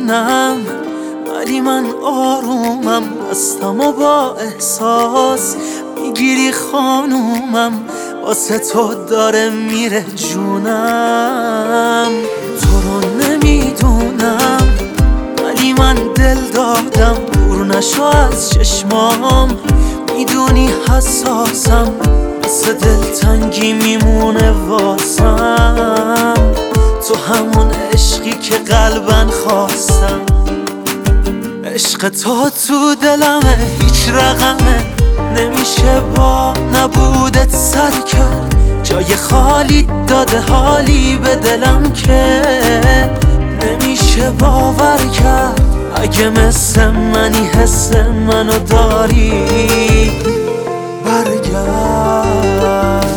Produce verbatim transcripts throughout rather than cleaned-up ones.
نمیدونم، ولی من آرومم، دستم و با احساس میگیری خانومم، واسه تو داره میره جونم. تو رو نمیدونم، ولی من دل دادم، دور نشو از چشمام، میدونی حساسم، مثل دلتنگی میمونه واسم. تو همون عشقی که قلبن خواستم، عشق تو تو دلمه، هیچ رقمه نمیشه با نبودت سر کرد. جای خالی داده حالی به دلم که نمیشه باور کرد. اگه مثل منی حس منو داری برگرد.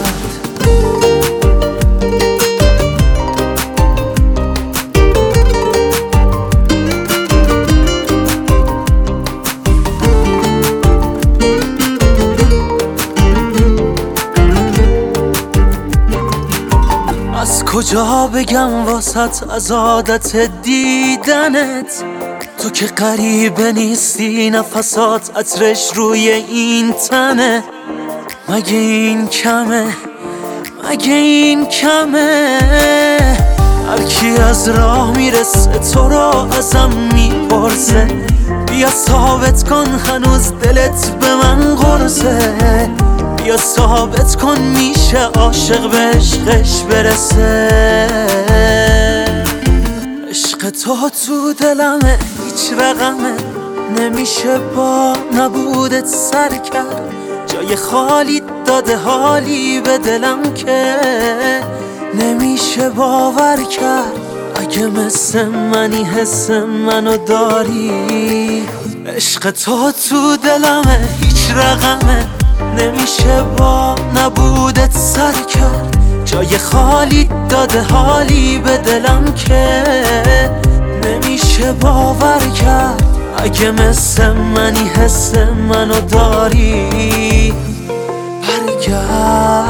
از کجا بگم واسط از عادت دیدنت، تو که غریبه نیستی، نفسات عطرش روی این تنه. مگه این کمه، مگه این کمه؟ هر کی از راه میرسه تو را ازم میپرسه، بیا ثابت کن هنوز دلت به من قرصه. بیا ثابت کن میشه عاشق به عشقش برسه. عشق تو تو دلمه، هیچ رقمه نمیشه با نبودت سر کرد. جای خالی داده حالی به دلم که نمیشه باور کرد. اگه مثل منی حس منو داری، عشق تو تو دلمه، هیچ رقمه نمیشه با نبودت سر کرد. جای خالی داده حالی به دلم که نمیشه باور کرد. اگه مثل منی حس منو داری برگرد.